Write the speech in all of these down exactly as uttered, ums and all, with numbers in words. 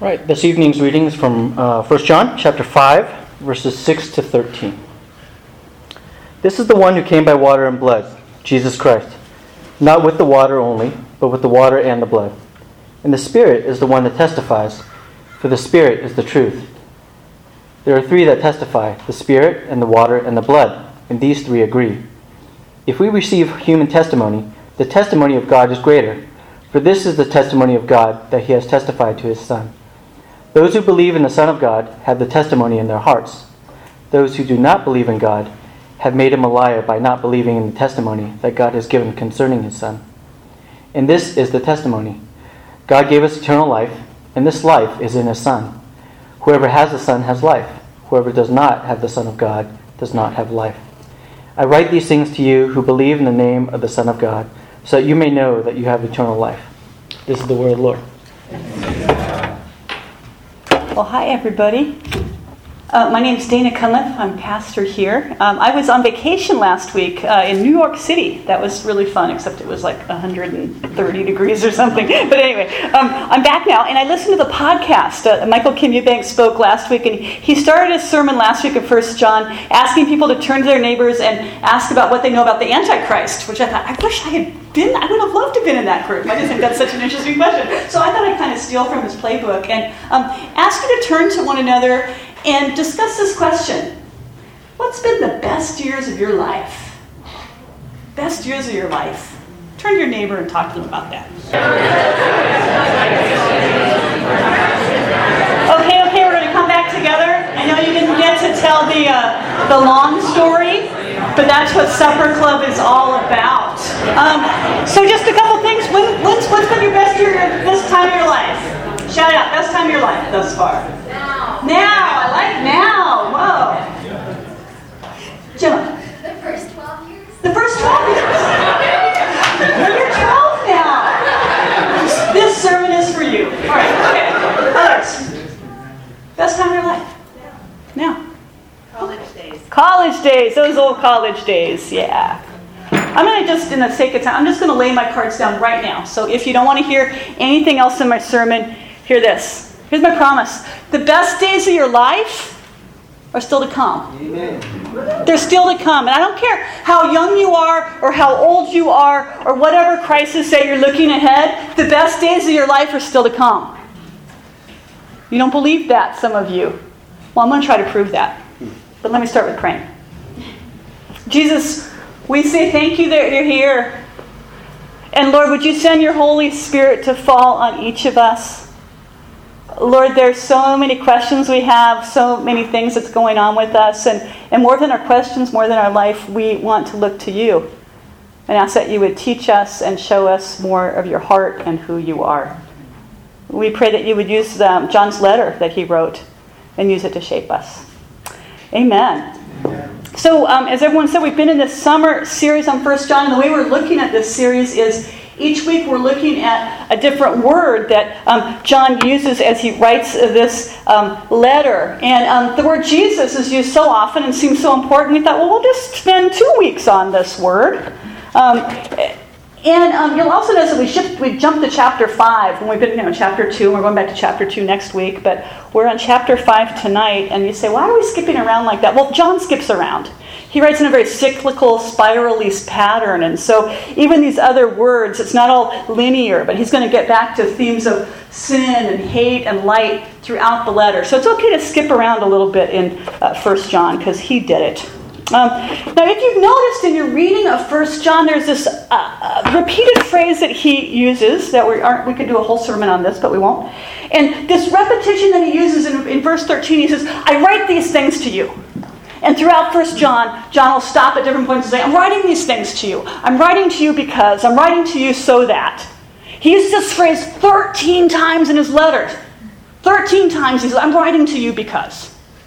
Right, this evening's reading is from uh, First John chapter five, verses six to thirteen. This is the one who came by water and blood, Jesus Christ, not with the water only, but with the water and the blood. And the Spirit is the one that testifies, for the Spirit is the truth. There are three that testify, the Spirit and the water and the blood, and these three agree. If we receive human testimony, the testimony of God is greater, for this is the testimony of God that He has testified to His Son. Those who believe in the Son of God have the testimony in their hearts. Those who do not believe in God have made Him a liar by not believing in the testimony that God has given concerning His Son. And this is the testimony. God gave us eternal life, and this life is in His Son. Whoever has the Son has life. Whoever does not have the Son of God does not have life. I write these things to you who believe in the name of the Son of God, so that you may know that you have eternal life. This is the word of the Lord. Well, hi, everybody. Uh, my name is Dana Cunliffe. I'm pastor here. Um, I was on vacation last week uh, in New York City. That was really fun, except it was like one hundred thirty degrees or something. But anyway, um, I'm back now, and I listened to the podcast. Uh, Michael Kim Eubanks spoke last week, and he started his sermon last week in First John, asking people to turn to their neighbors and ask about what they know about the Antichrist, which I thought, I wish I had been, I would have loved to have been in that group. I just think that's such an interesting question. So I thought I'd kind of steal from his playbook and um, ask you to turn to one another and discuss this question. What's been the best years of your life? Best years of your life. Turn to your neighbor and talk to them about that. Okay, okay, we're going to come back together. I know you didn't get to tell the uh, the long story, but that's what Supper Club is all about. Um, so just a couple things. When, when's, what's been your best year, this time of your life? Shout it out. Best time of your life thus far. Now. Now. I like now. Whoa. Gemma. The first twelve years. The first twelve years. Well, you're twelve now. This sermon is for you. All right. Okay. Others. Best time of your life. Now. College days. College days. Those old college days. Yeah. I'm going to just, in the sake of time, I'm just going to lay my cards down right now. So if you don't want to hear anything else in my sermon, hear this. Here's my promise. The best days of your life are still to come. Amen. They're still to come. And I don't care how young you are or how old you are or whatever crisis that you're looking ahead, the best days of your life are still to come. You don't believe that, some of you. Well, I'm going to try to prove that. But let me start with praying. Jesus, we say thank you that you're here. And Lord, would you send your Holy Spirit to fall on each of us? Lord, there's so many questions we have, so many things that's going on with us. And, and more than our questions, more than our life, we want to look to you. And ask that you would teach us and show us more of your heart and who you are. We pray that you would use um, John's letter that he wrote and use it to shape us. Amen. So, um, as everyone said, we've been in this summer series on First John, and the way we're looking at this series is each week we're looking at a different word that um, John uses as he writes this um, letter. And um, the word Jesus is used so often and seems so important, we thought, well, we'll just spend two weeks on this word. Um, and um, you'll also notice that we, shift, we jumped to chapter five, when we've been you know, chapter two, and we're going back to chapter two next week, but we're on chapter five tonight, and you say, why are we skipping around like that? Well, John skips around. He writes in a very cyclical, spirally pattern, and so even these other words, it's not all linear, but he's going to get back to themes of sin and hate and light throughout the letter. So it's okay to skip around a little bit in uh, First John, because he did it. Um, now, if you've noticed in your reading of First John, there's this uh, uh, repeated phrase that he uses that we aren't. We could do a whole sermon on this, but we won't. And this repetition that he uses in, in verse thirteen, he says, "I write these things to you." And throughout First John, John will stop at different points and say, "I'm writing these things to you. I'm writing to you because. I'm writing to you so that." He uses this phrase thirteen times in his letters. thirteen times he says, "I'm writing to you because."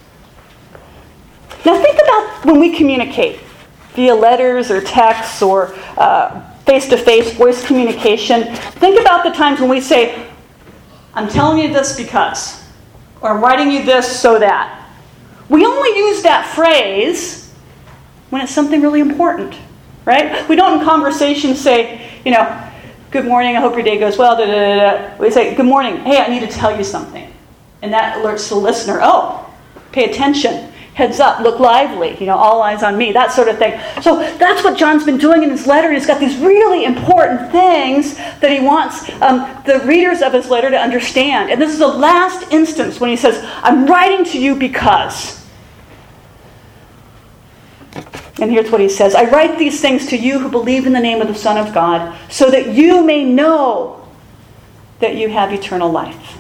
Now think about when we communicate via letters or texts or uh, face-to-face voice communication. Think about the times when we say, "I'm telling you this because," or "I'm writing you this so that." We only use that phrase when it's something really important, right? We don't in conversation say, you know, "Good morning, I hope your day goes well." Da, da, da, da. We say, "Good morning, hey, I need to tell you something." And that alerts the listener, oh, pay attention, heads up, look lively, you know, all eyes on me, that sort of thing. So that's what John's been doing in his letter. He's got these really important things that he wants um, the readers of his letter to understand. And this is the last instance when he says, I'm writing to you because. And here's what he says. I write these things to you who believe in the name of the Son of God, so that you may know that you have eternal life.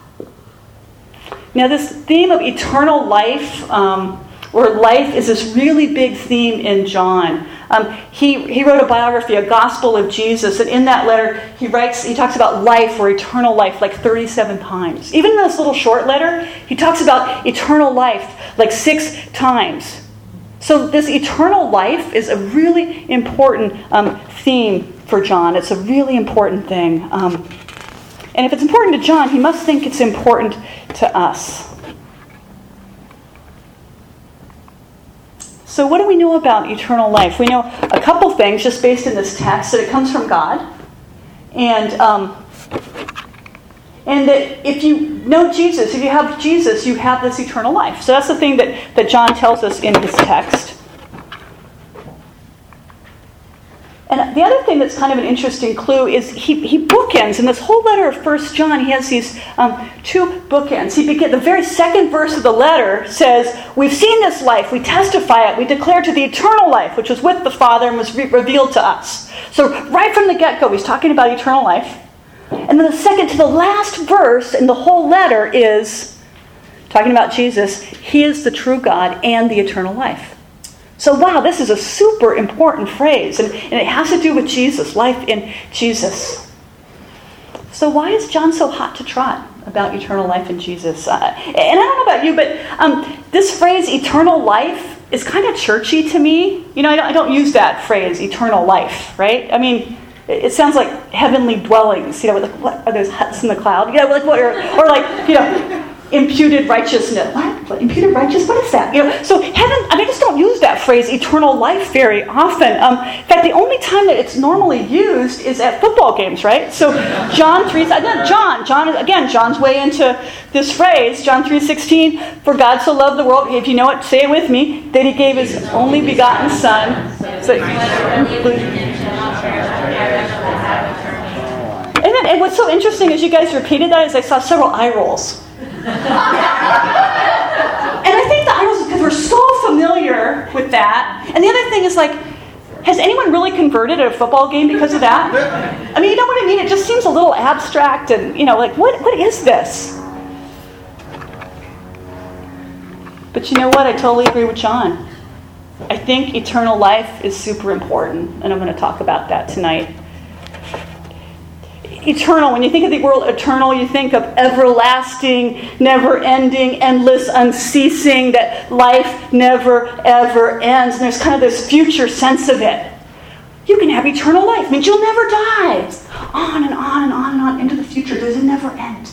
Now, this theme of eternal life, um, or life, is this really big theme in John. Um, he, he wrote a biography, a gospel of Jesus, and in that letter, he writes, he talks about life or eternal life like thirty-seven times. Even in this little short letter, he talks about eternal life like six times. So this eternal life is a really important um, theme for John. It's a really important thing. Um, and if it's important to John, he must think it's important to us. So what do we know about eternal life? We know a couple things just based in this text, that it comes from God. And, um, and that if you know Jesus, if you have Jesus, you have this eternal life. So that's the thing that, that John tells us in his text. And the other thing that's kind of an interesting clue is he, he bookends. In this whole letter of First John, he has these um, two bookends. He begin, the very second verse of the letter says, we've seen this life, we testify it, we declare to the eternal life, which was with the Father and was re- revealed to us. So right from the get-go, he's talking about eternal life. And then the second to the last verse in the whole letter is talking about Jesus. He is the true God and the eternal life. So wow, this is a super important phrase, and, and it has to do with Jesus, life in Jesus. So why is John so hot to trot about eternal life in Jesus? Uh, and I don't know about you, but um, this phrase, eternal life, is kind of churchy to me. You know, I don't, I don't use that phrase, eternal life, right? I mean, it, it sounds like heavenly dwellings. You know, like what are those huts in the cloud? You know, like what, or, or like, you know, imputed righteousness. What? What? Imputed righteousness? What is that? You know, so heaven, I mean, I just don't use that phrase, eternal life, very often. Um, in fact, the only time that it's normally used is at football games, right? So John three, John, John, again, John's way into this phrase, John three sixteen, for God so loved the world, if you know it, say it with me, that he gave his only begotten Son. So, and then, and what's so interesting as you guys repeated that is I saw several eye rolls. And I think the eye rolls is because we're so familiar with that. And the other thing is, like, has anyone really converted at a football game because of that? I mean, you know what I mean? It just seems a little abstract and, you know, like, what what is this? But you know what? I totally agree with John. I think eternal life is super important, and I'm going to talk about that tonight. Eternal, when you think of the word eternal, you think of everlasting, never-ending, endless, unceasing, that life never, ever ends. And there's kind of this future sense of it. You can have eternal life. It means you'll never die. It's on and on and on and on into the future. Does it never end?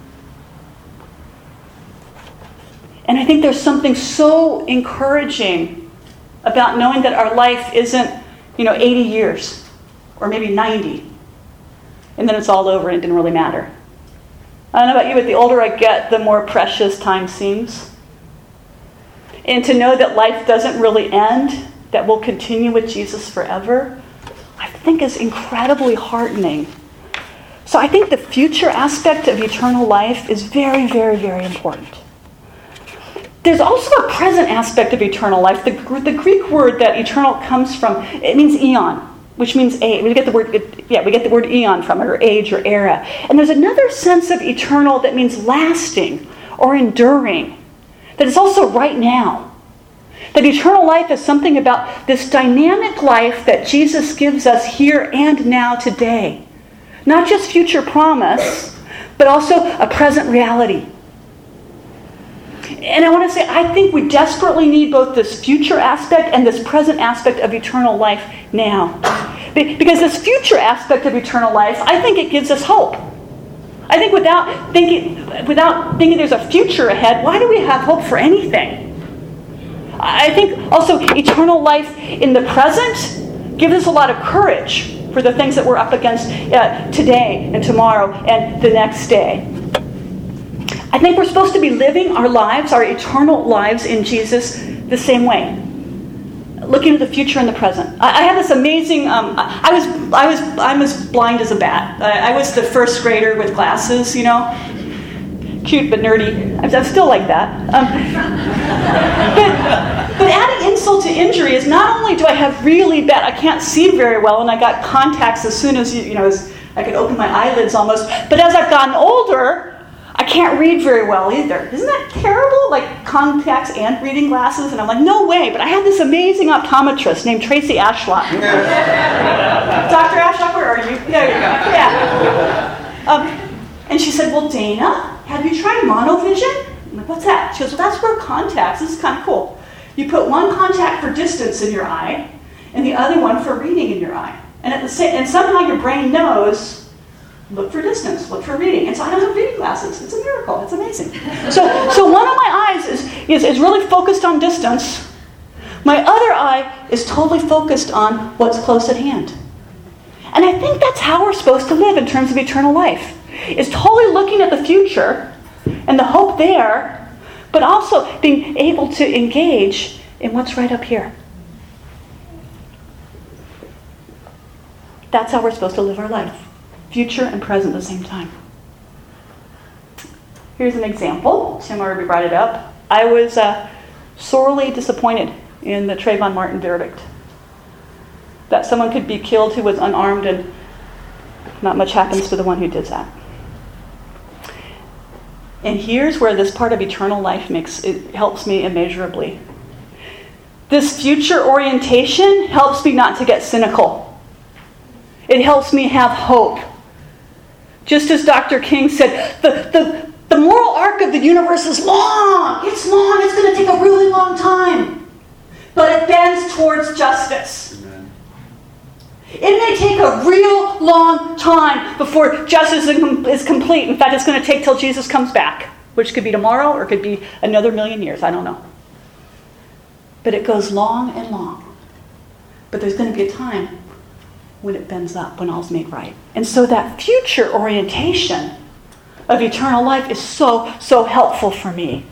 And I think there's something so encouraging about knowing that our life isn't, you know, eighty years or maybe ninety. And then it's all over and it didn't really matter. I don't know about you, but the older I get, the more precious time seems. And to know that life doesn't really end, that we'll continue with Jesus forever, I think is incredibly heartening. So I think the future aspect of eternal life is very, very, very important. There's also a present aspect of eternal life. The, the Greek word that eternal comes from, it means eon, which means age. We get the word, yeah, we get the word eon from it, or age, or era. And there's another sense of eternal that means lasting or enduring. That is also right now. That eternal life is something about this dynamic life that Jesus gives us here and now today. Not just future promise, but also a present reality. And I want to say, I think we desperately need both this future aspect and this present aspect of eternal life now. Because this future aspect of eternal life, I think it gives us hope. I think without thinking, without thinking there's a future ahead, why do we have hope for anything? I think also eternal life in the present gives us a lot of courage for the things that we're up against uh, today and tomorrow and the next day. I think we're supposed to be living our lives, our eternal lives in Jesus the same way. Looking at the future and the present. I, I had this amazing, um, I, I was I was, I'm as blind as a bat. I, I was the first grader with glasses, you know. Cute but nerdy. I'm, I'm still like that. Um, but, but adding insult to injury is not only do I have really bad, I can't see very well, and I got contacts as soon as, you, you know, as I could open my eyelids almost. But as I've gotten older, I can't read very well either. Isn't that terrible? Like contacts and reading glasses? And I'm like, no way. But I had this amazing optometrist named Tracy Ashlock. Doctor Ashlock, where are you? There you go. Yeah. Um, and she said, well, Dana, have you tried monovision? I'm like, what's that? She goes, well, that's where contacts. This is kind of cool. You put one contact for distance in your eye and the other one for reading in your eye. And at the same, and somehow your brain knows, look for distance, look for reading. And so I don't have reading glasses. It's a miracle. It's amazing. So so one of my eyes is, is, is really focused on distance. My other eye is totally focused on what's close at hand. And I think that's how we're supposed to live in terms of eternal life. Is totally looking at the future and the hope there, but also being able to engage in what's right up here. That's how we're supposed to live our life. Future and present at the same time. Here's an example. Tim already brought it up. I was uh, sorely disappointed in the Trayvon Martin verdict. That someone could be killed who was unarmed and not much happens to the one who did that. And here's where this part of eternal life makes it helps me immeasurably. This future orientation helps me not to get cynical. It helps me have hope. Just as Doctor King said, the, the, the moral arc of the universe is long. It's long. It's going to take a really long time. But it bends towards justice. Amen. It may take a real long time before justice is complete. In fact, it's going to take till Jesus comes back, which could be tomorrow or it could be another million years. I don't know. But it goes long and long. But there's going to be a time when it bends up, when all's made right. And so that future orientation of eternal life is so, so helpful for me.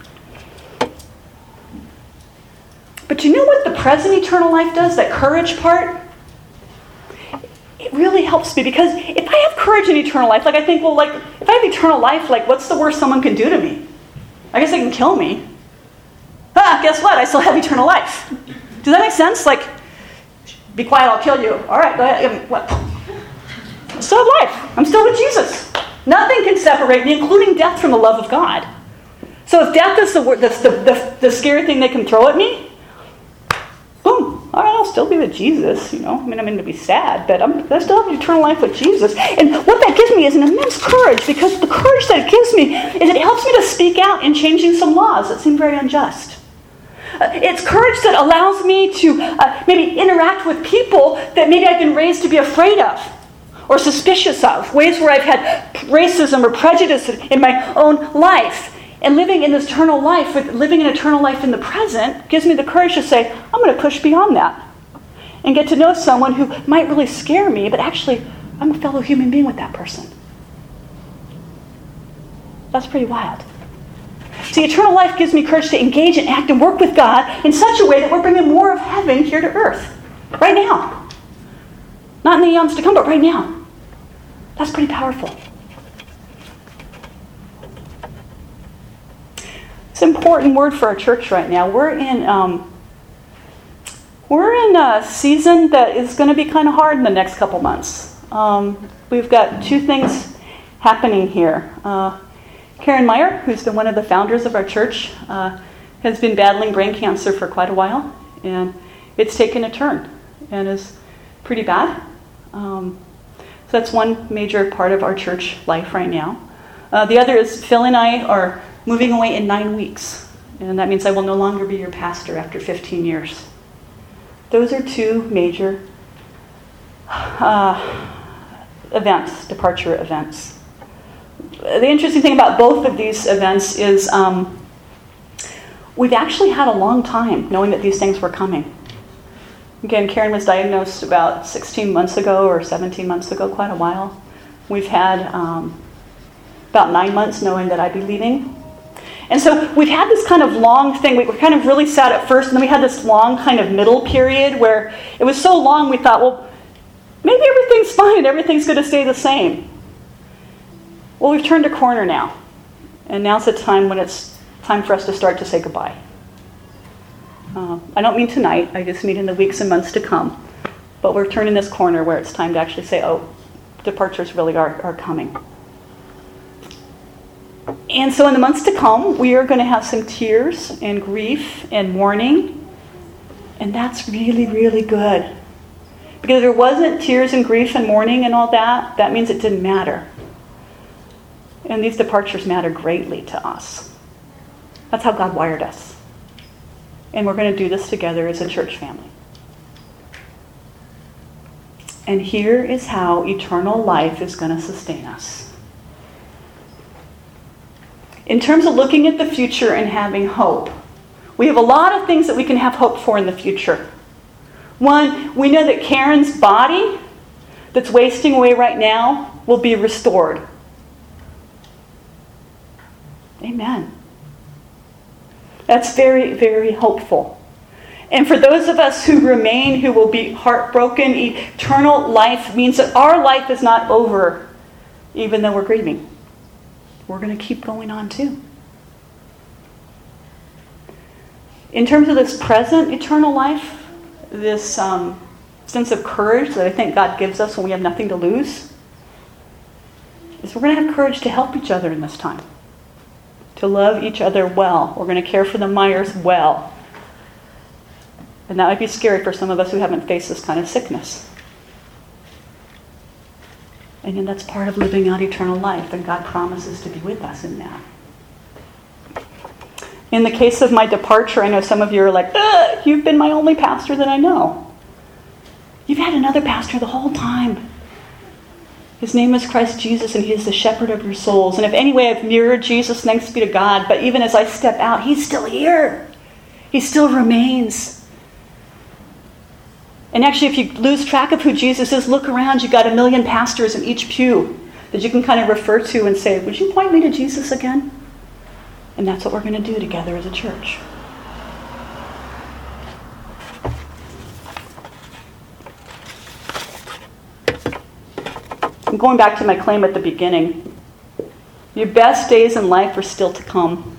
But you know what the present eternal life does, that courage part? It really helps me because if I have courage in eternal life, like I think, well, like, if I have eternal life, like, what's the worst someone can do to me? I guess they can kill me. Ah, guess what? I still have eternal life. Does that make sense? Like, be quiet, I'll kill you. All right, go ahead. What? I still have life. I'm still with Jesus. Nothing can separate me, including death, from the love of God. So if death is the, the, the, the scary thing they can throw at me, boom. All right, I'll still be with Jesus. You know, I mean, I'm going to be sad, but I'm, I still have eternal life with Jesus. And what that gives me is an immense courage, because the courage that it gives me is it helps me to speak out in changing some laws that seem very unjust. Uh, it's courage that allows me to uh, maybe interact with people that maybe I've been raised to be afraid of or suspicious of, ways where I've had racism or prejudice in my own life. And living in this eternal life, with living an eternal life in the present, gives me the courage to say, I'm going to push beyond that and get to know someone who might really scare me, but actually, I'm a fellow human being with that person. That's pretty wild. See, eternal life gives me courage to engage and act and work with God in such a way that we're bringing more of heaven here to earth. Right now. Not in the eons to come, but right now. That's pretty powerful. It's an important word for our church right now. We're in um, we're in a season that is going to be kind of hard in the next couple months. Um, we've got two things happening here. Uh, Karen Meyer, who's been one of the founders of our church, uh, has been battling brain cancer for quite a while, and it's taken a turn and is pretty bad. Um, so that's one major part of our church life right now. Uh, the other is Phil and I are moving away in nine weeks, and that means I will no longer be your pastor after fifteen years. Those are two major uh, events, departure events. The interesting thing about both of these events is um, we've actually had a long time knowing that these things were coming. Again, Karen was diagnosed about sixteen months ago or seventeen months ago, quite a while. We've had um, about nine months knowing that I'd be leaving. And so we've had this kind of long thing. We were kind of really sad at first, and then we had this long kind of middle period where it was so long we thought, well, maybe everything's fine. Everything's going to stay the same. Well, we've turned a corner now. And now's the time when it's time for us to start to say goodbye. Uh, I don't mean tonight. I just mean in the weeks and months to come. But we're turning this corner where it's time to actually say, oh, departures really are, are coming. And so in the months to come, we are going to have some tears and grief and mourning. And that's really, really good. Because if there wasn't tears and grief and mourning and all that, that means it didn't matter. And these departures matter greatly to us. That's how God wired us. And we're going to do this together as a church family. And here is how eternal life is going to sustain us. In terms of looking at the future and having hope, we have a lot of things that we can have hope for in the future. One, we know that Karen's body that's wasting away right now will be restored. Amen. That's very, very hopeful. And for those of us who remain, who will be heartbroken, eternal life means that our life is not over, even though we're grieving. We're going to keep going on too. In terms of this present eternal life, this um, sense of courage that I think God gives us when we have nothing to lose, is we're going to have courage to help each other in this time. To love each other well. We're going to care for the Myers well. And that might be scary for some of us who haven't faced this kind of sickness. And then that's part of living out eternal life, and God promises to be with us in that. In the case of my departure, I know some of you are like, ugh, you've been my only pastor that I know. You've had another pastor the whole time. His name is Christ Jesus, and he is the shepherd of your souls. And if any way I've mirrored Jesus, thanks be to God. But even as I step out, he's still here. He still remains. And actually, if you lose track of who Jesus is, look around. You've got a million pastors in each pew that you can kind of refer to and say, would you point me to Jesus again? And that's what we're going to do together as a church. I'm going back to my claim at the beginning. Your best days in life are still to come.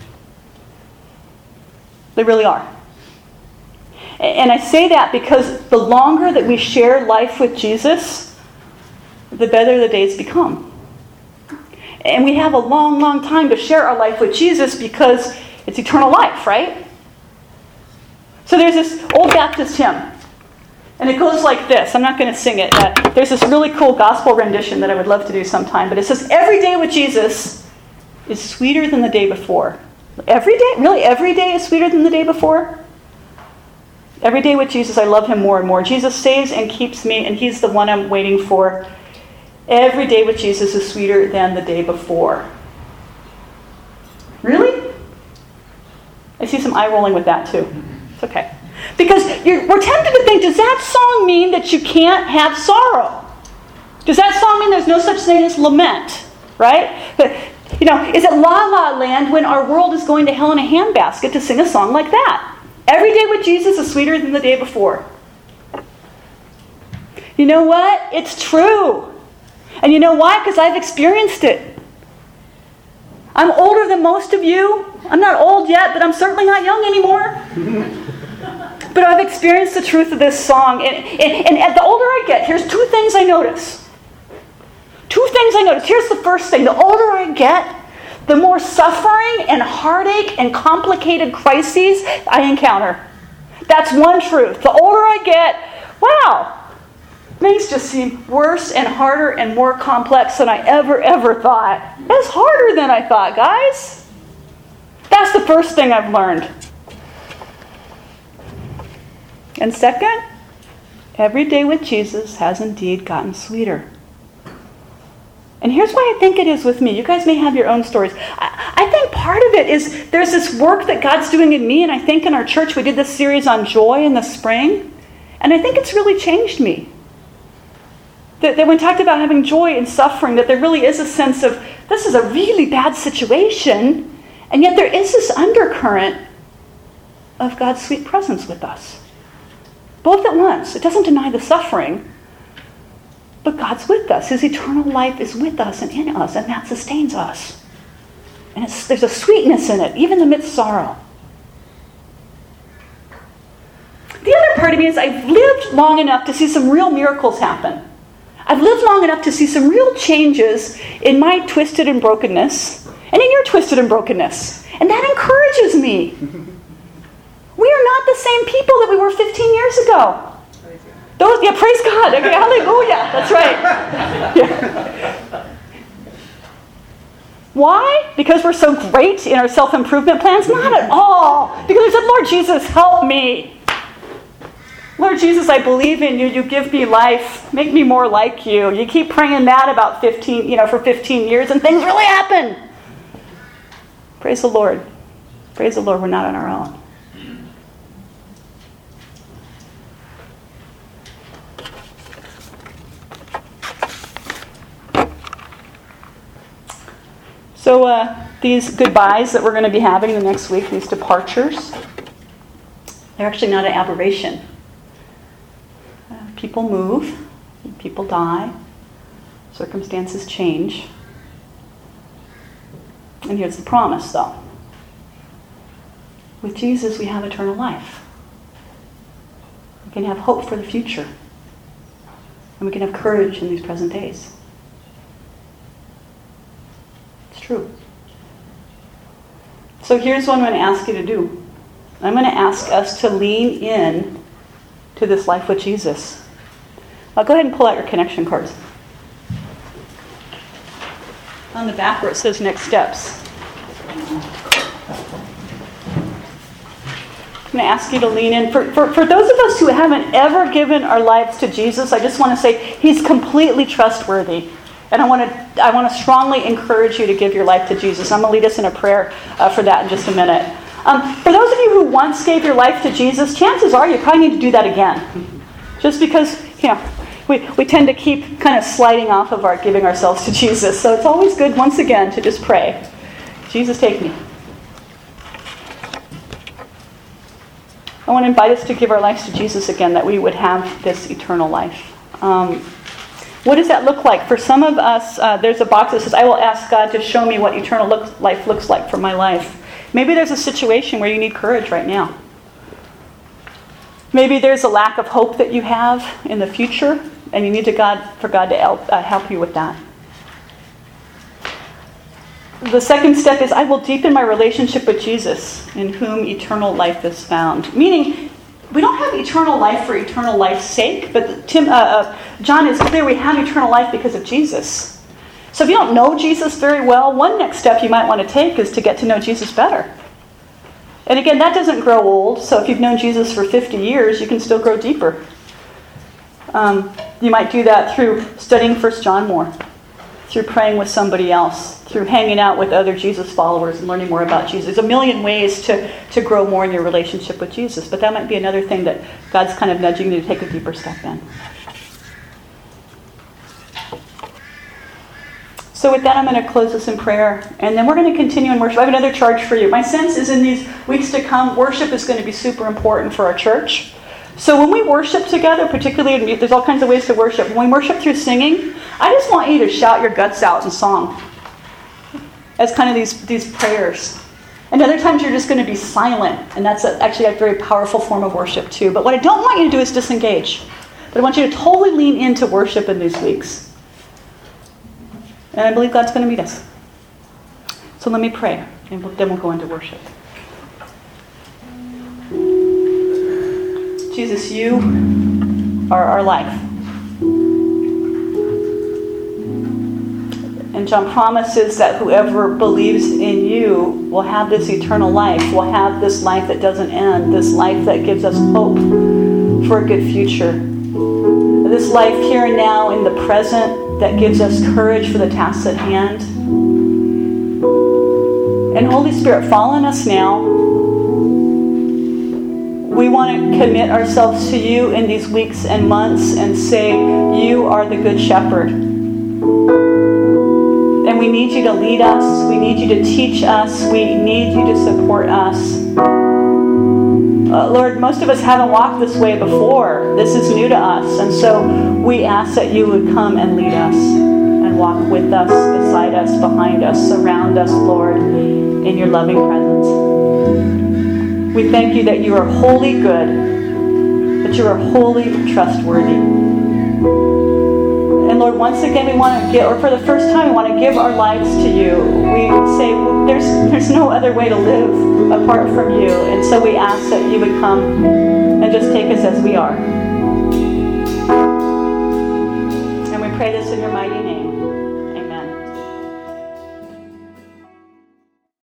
They really are. And I say that because the longer that we share life with Jesus, the better the days become. And we have a long, long time to share our life with Jesus because it's eternal life, right? So there's this old Baptist hymn. And it goes like this. I'm not going to sing it. Uh, there's this really cool gospel rendition that I would love to do sometime. But it says, every day with Jesus is sweeter than the day before. Every day? Really? Every day is sweeter than the day before? Every day with Jesus, I love him more and more. Jesus saves and keeps me, and he's the one I'm waiting for. Every day with Jesus is sweeter than the day before. Really? I see some eye rolling with that too. It's okay. Because you're, we're tempted to think, does that song mean that you can't have sorrow? Does that song mean there's no such thing as lament? Right? But, you know, is it La La Land when our world is going to hell in a handbasket to sing a song like that? Every day with Jesus is sweeter than the day before. You know what? It's true. And you know why? Because I've experienced it. I'm older than most of you. I'm not old yet, but I'm certainly not young anymore. But I've experienced the truth of this song. And, and, and the older I get, here's two things I notice. Two things I notice. Here's the first thing. The older I get, the more suffering and heartache and complicated crises I encounter. That's one truth. The older I get, wow, things just seem worse and harder and more complex than I ever, ever thought. That's harder than I thought, guys. That's the first thing I've learned. And second, every day with Jesus has indeed gotten sweeter. And here's why I think it is with me. You guys may have your own stories. I, I think part of it is there's this work that God's doing in me, and I think in our church we did this series on joy in the spring, and I think it's really changed me. That, that when we talked about having joy in suffering, that there really is a sense of, this is a really bad situation, And yet there is this undercurrent of God's sweet presence with us. Both at once. It doesn't deny the suffering, but God's with us. His eternal life is with us and in us, and that sustains us. And it's, there's a sweetness in it, even amidst sorrow. The other part of me is I've lived long enough to see some real miracles happen. I've lived long enough to see some real changes in my twisted and brokenness, and in your twisted and brokenness. And that encourages me. We are not the same people that we were fifteen years ago. Those, yeah, praise God. Okay, hallelujah. That's right. Yeah. Why? Because we're so great in our self-improvement plans? Not at all. Because I said, Lord Jesus, help me. Lord Jesus, I believe in you. You give me life. Make me more like you. You keep praying that about fifteen, you know, for fifteen years, and things really happen. Praise the Lord. Praise the Lord. We're not on our own. So uh, these goodbyes that we're going to be having the next week, these departures, they're actually not an aberration. Uh, people move, people die, circumstances change. And here's the promise, though. With Jesus, we have eternal life. We can have hope for the future. And we can have courage in these present days. True. So here's what I'm going to ask you to do. I'm going to ask us to lean in to this life with Jesus. I'll go ahead and pull out your connection cards. On the back where it says next steps. I'm going to ask you to lean in. For, for, for those of us who haven't ever given our lives to Jesus, I just want to say he's completely trustworthy. And I want to I want to strongly encourage you to give your life to Jesus. I'm going to lead us in a prayer uh, for that in just a minute. Um, for those of you who once gave your life to Jesus, chances are you probably need to do that again. Just because, you know, we, we tend to keep kind of sliding off of our giving ourselves to Jesus. So it's always good, once again, to just pray. Jesus, take me. I want to invite us to give our lives to Jesus again, that we would have this eternal life. Um, What does that look like? For some of us, uh, there's a box that says, I will ask God to show me what eternal look, life looks like for my life. Maybe there's a situation where you need courage right now. Maybe there's a lack of hope that you have in the future, and you need to God for God to help, uh, help you with that. The second step is, I will deepen my relationship with Jesus, in whom eternal life is found. Meaning, we don't have eternal life for eternal life's sake, but Tim, uh, uh, John is clear we have eternal life because of Jesus. So if you don't know Jesus very well, one next step you might want to take is to get to know Jesus better. And again, that doesn't grow old, so if you've known Jesus for fifty years, you can still grow deeper. Um, you might do that through studying First John more, through praying with somebody else, through hanging out with other Jesus followers and learning more about Jesus. There's a million ways to, to grow more in your relationship with Jesus, but that might be another thing that God's kind of nudging you to take a deeper step in. So with that, I'm going to close this in prayer, and then we're going to continue in worship. I have another charge for you. My sense is in these weeks to come, worship is going to be super important for our church. So when we worship together, particularly, there's all kinds of ways to worship. When we worship through singing, I just want you to shout your guts out in song as kind of these, these prayers. And other times you're just going to be silent, and that's a, actually a very powerful form of worship too. But what I don't want you to do is disengage. But I want you to totally lean into worship in these weeks. And I believe God's going to meet us. So let me pray, and then we'll go into worship. Jesus, you are our life. And John promises that whoever believes in you will have this eternal life, will have this life that doesn't end, this life that gives us hope for a good future. This life here and now in the present that gives us courage for the tasks at hand. And Holy Spirit, fall on us now. We want to commit ourselves to you in these weeks and months and say, you are the good shepherd. And we need you to lead us. We need you to teach us. We need you to support us. Uh, Lord, most of us haven't walked this way before. This is new to us. And so we ask that you would come and lead us and walk with us, beside us, behind us, surround us, Lord, in your loving presence. We thank you that you are wholly good, that you are wholly trustworthy. And Lord, once again, we want to give, or for the first time, we want to give our lives to you. We say there's there's no other way to live apart from you. And so we ask that you would come and just take us as we are. And we pray this in your mighty name.